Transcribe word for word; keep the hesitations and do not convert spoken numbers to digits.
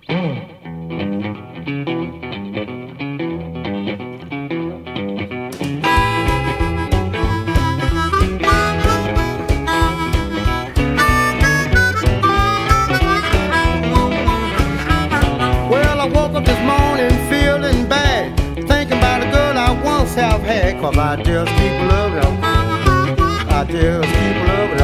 Well, I woke up this morning feeling bad, thinking about a girl I once have had, 'cause I just keep loving her. I just keep loving her.